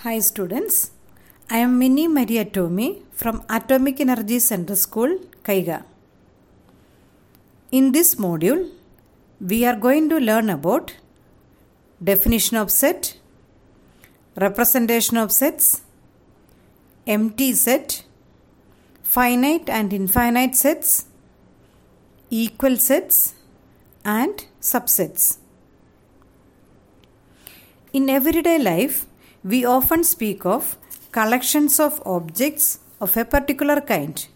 Hi students, I am Minnie Maria Tomi from Atomic Energy Center School, Kaiga. In this module, we are going to learn about definition of set, representation of sets, empty set, finite and infinite sets, equal sets, and subsets. In everyday life, we often speak of collections of objects of a particular kind.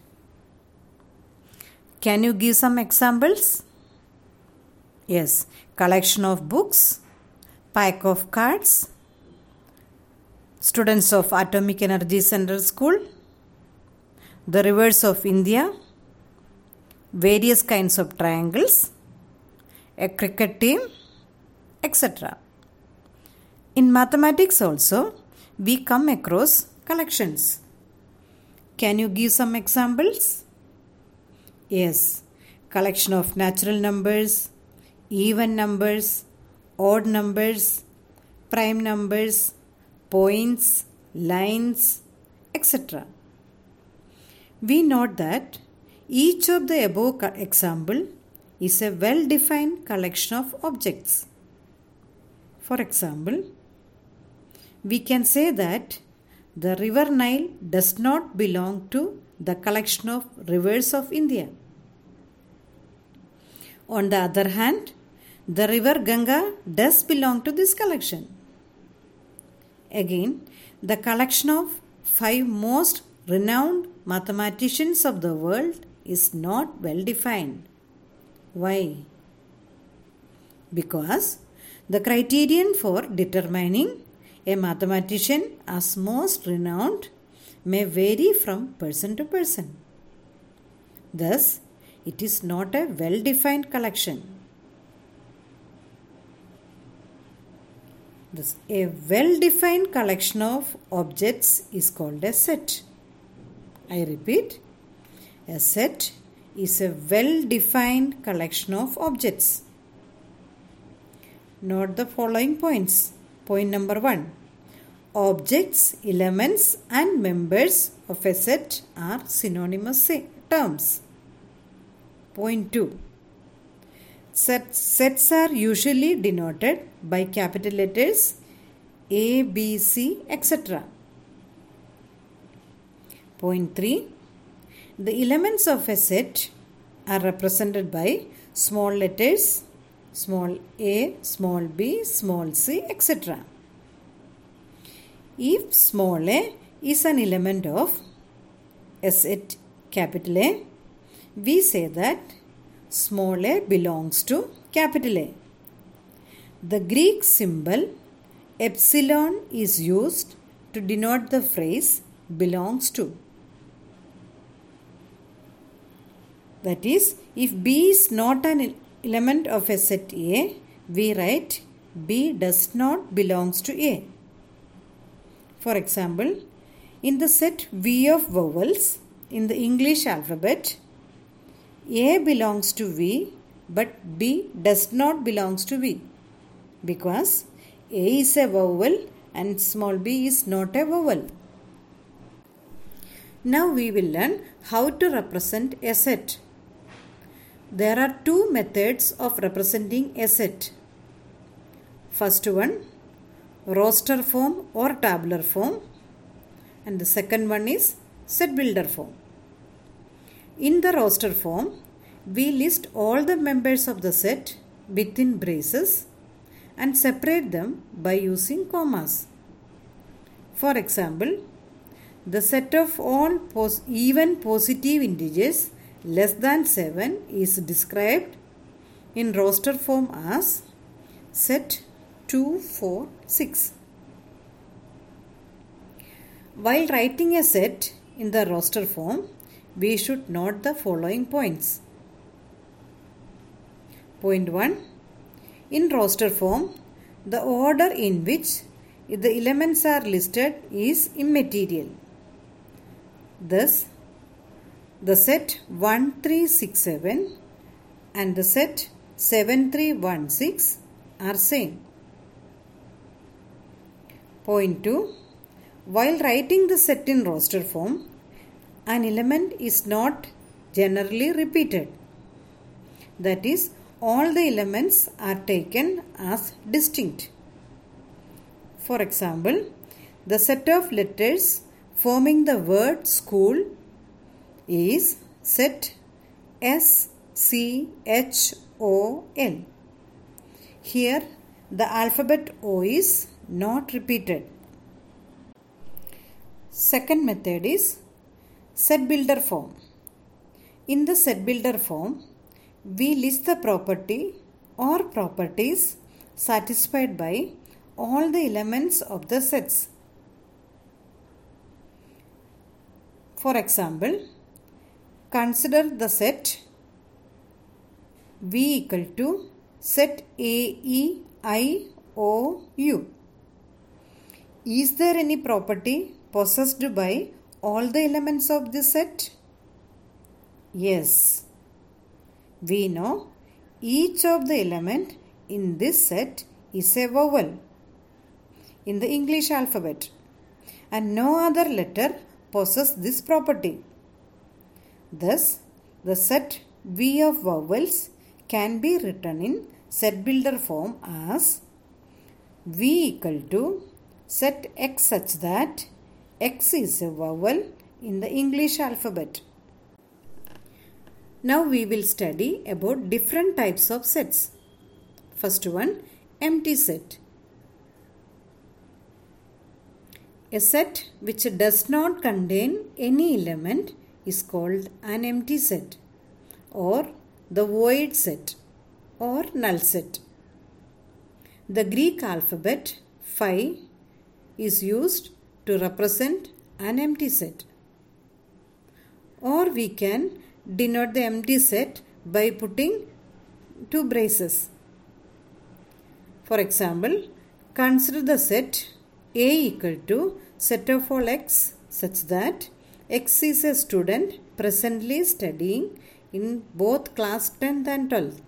Can you give some examples? Yes, collection of books, pack of cards, students of Atomic Energy Center School, the rivers of India, various kinds of triangles, a cricket team, etc. In mathematics also, we come across collections. Can you give some examples? Yes, collection of natural numbers, even numbers, odd numbers, prime numbers, points, lines, etc. We note that each of the above example is a well-defined collection of objects. For example, we can say that the river Nile does not belong to the collection of rivers of India. On the other hand, the river Ganga does belong to this collection. Again, the collection of 5 most renowned mathematicians of the world is not well defined. Why? Because the criterion for determining a mathematician as most renowned may vary from person to person. Thus, it is not a well-defined collection. Thus, a well-defined collection of objects is called a set. I repeat, a set is a well-defined collection of objects. Note the following points. Point number 1. Objects, elements and members of a set are synonymous terms. Point 2. Sets are usually denoted by capital letters A, B, C, etc. Point 3. The elements of a set are represented by small letters small a, small b, small c, etc. If small a is an element of a set capital A, we say that small a belongs to capital A. The Greek symbol epsilon is used to denote the phrase belongs to. That is, if B is not an element of a set A, we write B does not belongs to A. For example, in the set V of vowels in the English alphabet, A belongs to V but B does not belongs to V because A is a vowel and small b is not a vowel. Now we will learn how to represent a set. There are 2 methods of representing a set. First one, roster form or tabular form, and the second one is set builder form. In the roster form, we list all the members of the set within braces and separate them by using commas. For example, the set of all even positive integers less than 7 is described in roster form as set 2, 4, 6. While writing a set in the roster form, we should note the following points. Point 1. In roster form, the order in which the elements are listed is immaterial. Thus, the set 1367 and the set 7316 are same. Point 2. While writing the set in roster form, an element is not generally repeated. That is, all the elements are taken as distinct. For example, the set of letters forming the word school is set SCHOL. Here, the alphabet O is not repeated. Second method is set builder form. In the set builder form, we list the property or properties satisfied by all the elements of the sets. For example, consider the set V equal to set AEIOU. Is there any property possessed by all the elements of this set? Yes. We know each of the element in this set is a vowel in the English alphabet, and no other letter possesses this property. Thus, the set V of vowels can be written in set builder form as V equal to set X such that X is a vowel in the English alphabet. Now we will study about different types of sets. First one, empty set. A set which does not contain any element is called an empty set, or the void set, or null set. The Greek alphabet phi is used to represent an empty set. Or we can denote the empty set by putting two braces. For example, consider the set A equal to set of all X such that X is a student presently studying in both class 10th and 12th.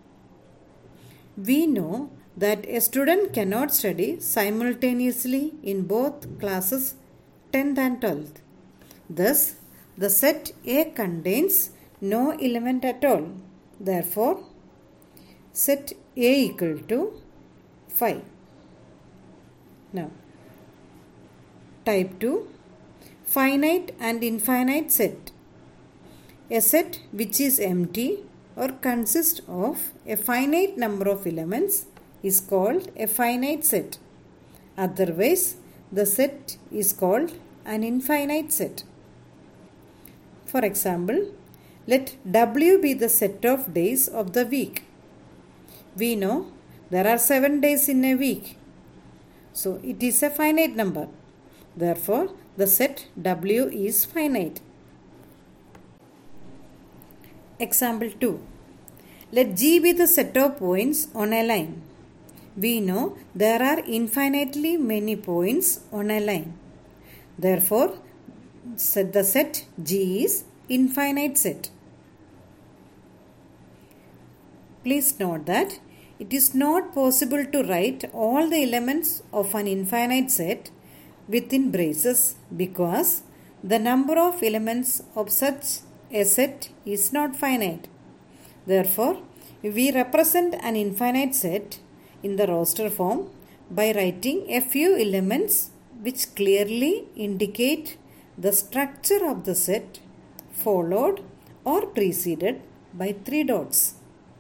We know that a student cannot study simultaneously in both classes 10th and 12th. Thus, the set A contains no element at all. Therefore, set A equal to phi. Now, type 2, finite and infinite set. A set which is empty or consists of a finite number of elements is called a finite set. Otherwise, the set is called an infinite set. For example, let W be the set of days of the week. We know there are 7 days in a week. So, it is a finite number. Therefore, the set W is finite. Example 2. Let G be the set of points on a line. We know there are infinitely many points on a line. Therefore, the set G is infinite set. Please note that it is not possible to write all the elements of an infinite set within braces because the number of elements of such a set is not finite. Therefore, we represent an infinite set in the roster form by writing a few elements which clearly indicate the structure of the set followed or preceded by 3 dots.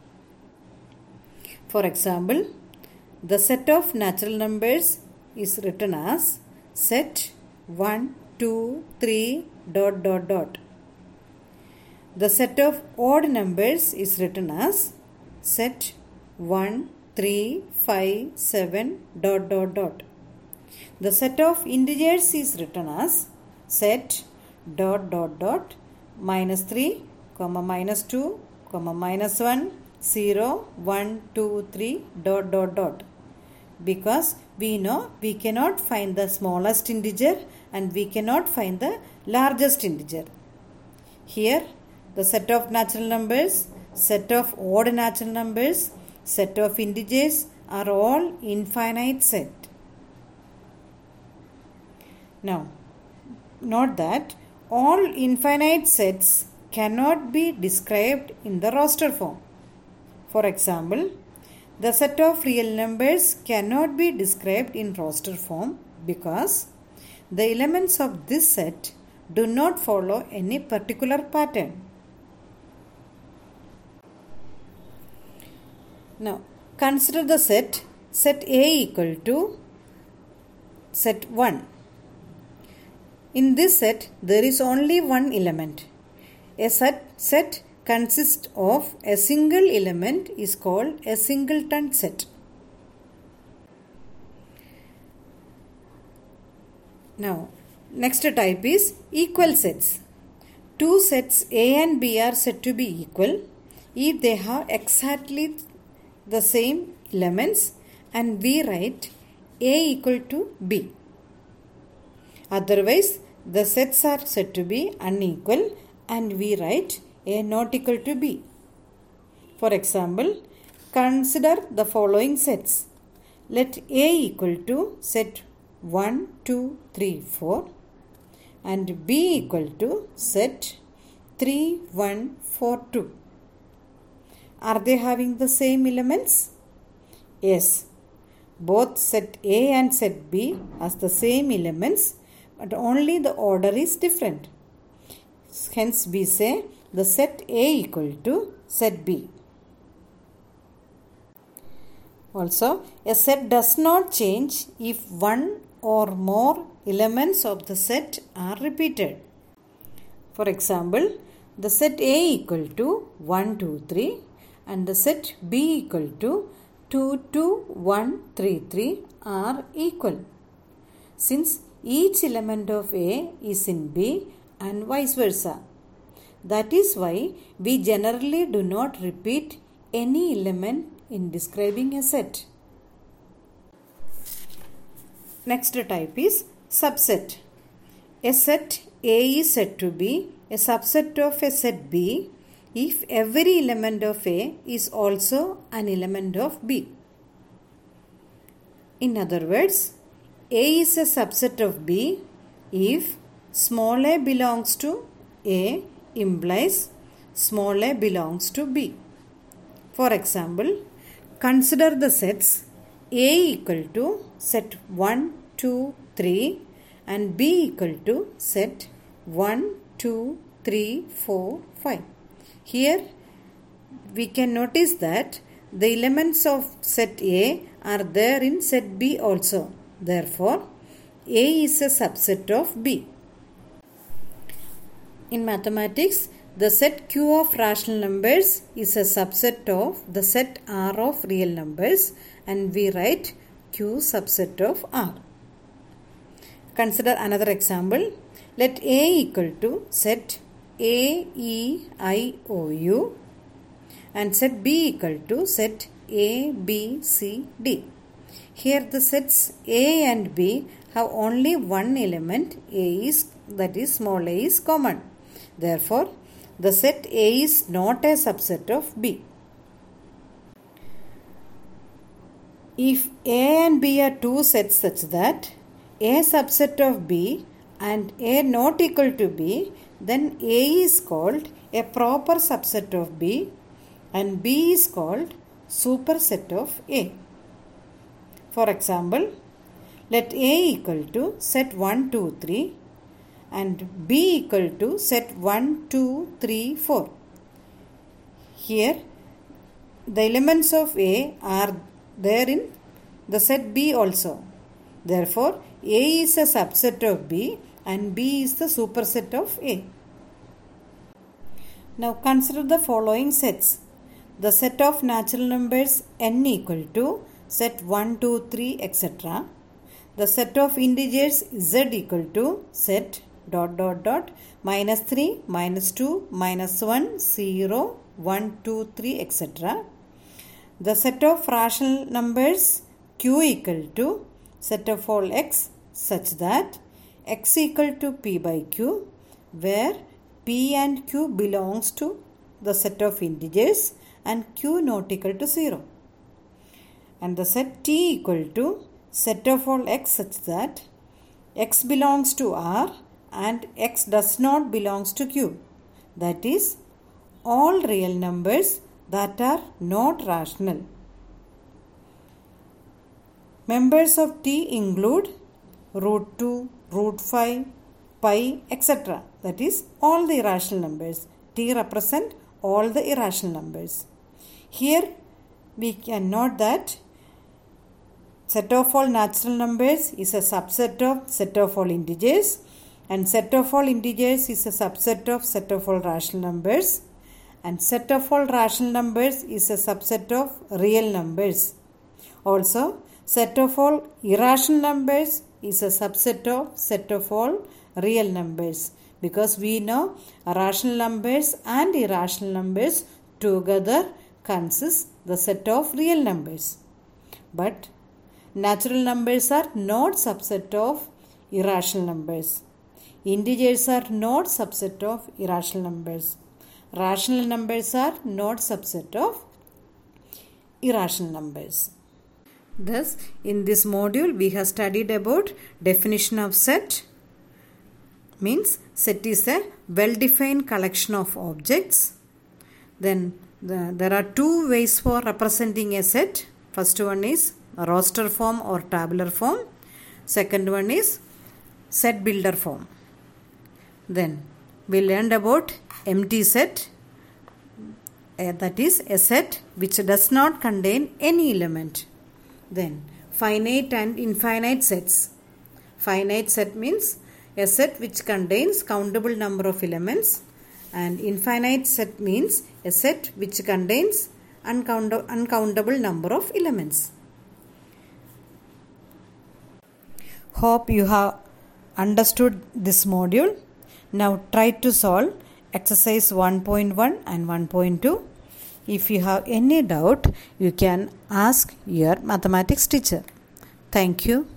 For example, the set of natural numbers is written as set 1, 2, 3, ... The set of odd numbers is written as set 1, 3, 5, 7, ... The set of integers is written as set ... -3, -2, -1, 0, 1, 2, 3, ... Because we know we cannot find the smallest integer and we cannot find the largest integer. Here, the set of natural numbers, set of odd natural numbers, set of integers are all infinite set. Now, note that all infinite sets cannot be described in the roster form. For example, the set of real numbers cannot be described in roster form because the elements of this set do not follow any particular pattern. Now, consider the set A equal to set 1. In this set, there is only one element. A set consists of a single element is called a singleton set. Now, next type is equal sets. Two sets A and B are said to be equal if they have exactly the same elements and we write A equal to B. Otherwise, the sets are said to be unequal and we write A not equal to B. For example, consider the following sets. Let A equal to set 1, 2, 3, 4 and B equal to set 3, 1, 4, 2. Are they having the same elements? Yes. Both set A and set B has the same elements, but only the order is different. Hence we say the set A equal to set B. Also, a set does not change if one or more elements of the set are repeated. For example, the set A equal to 1, 2, 3 and the set B equal to 2, 2, 1, 3, 3 are equal. Since each element of A is in B and vice versa. That is why we generally do not repeat any element in describing a set. Next type is subset. A set A is said to be a subset of a set B if every element of A is also an element of B. In other words, A is a subset of B if small a belongs to A implies small a belongs to B. For example, consider the sets A equal to set 1, 2, 3 and B equal to set 1, 2, 3, 4, 5. Here we can notice that the elements of set A are there in set B also. Therefore, A is a subset of B. In mathematics, the set Q of rational numbers is a subset of the set R of real numbers and we write Q subset of R. Consider another example. Let A equal to set A, E, I, O, U and set B equal to set A, B, C, D. Here the sets A and B have only one element, that is small a is common. Therefore, the set A is not a subset of B. If A and B are two sets such that A subset of B and A not equal to B, then A is called a proper subset of B and B is called superset of A. For example, let A equal to set 1, 2, 3 and B equal to set 1, 2, 3, 4. Here the elements of A are there in the set B also. Therefore, A is a subset of B and B is the superset of A. Now consider the following sets. The set of natural numbers n equal to set 1, 2, 3 etc. The set of integers z equal to set ... minus 3, minus 2, minus 1, 0, 1, 2, 3 etc. The set of rational numbers q equal to set of all x such that x equal to p by q where p and q belongs to the set of integers and q not equal to 0. And the set t equal to set of all x such that x belongs to R and x does not belongs to Q. That is, all real numbers that are not rational. Members of T include root 2, root 5, pi, etc. That is, all the irrational numbers. T represent all the irrational numbers. Here we can note that set of all natural numbers is a subset of set of all integers, and set of all integers is a subset of set of all rational numbers, and set of all rational numbers is a subset of real numbers. Also, set of all irrational numbers is a subset of set of all real numbers, because we know rational numbers and irrational numbers together consist the set of real numbers. But natural numbers are not subset of irrational numbers. Integers are not subset of irrational numbers. Rational numbers are not subset of irrational numbers. Thus, in this module we have studied about definition of set. Means set is a well-defined collection of objects. Then there are two ways for representing a set. First one is roster form or tabular form. Second one is set builder form. Then we learned about empty set. That is a set which does not contain any element. Then finite and infinite sets. Finite set means a set which contains countable number of elements, and infinite set means a set which contains uncountable number of elements. Hope you have understood this module. Now try to solve exercise 1.1 and 1.2. If you have any doubt, you can ask your mathematics teacher. Thank you.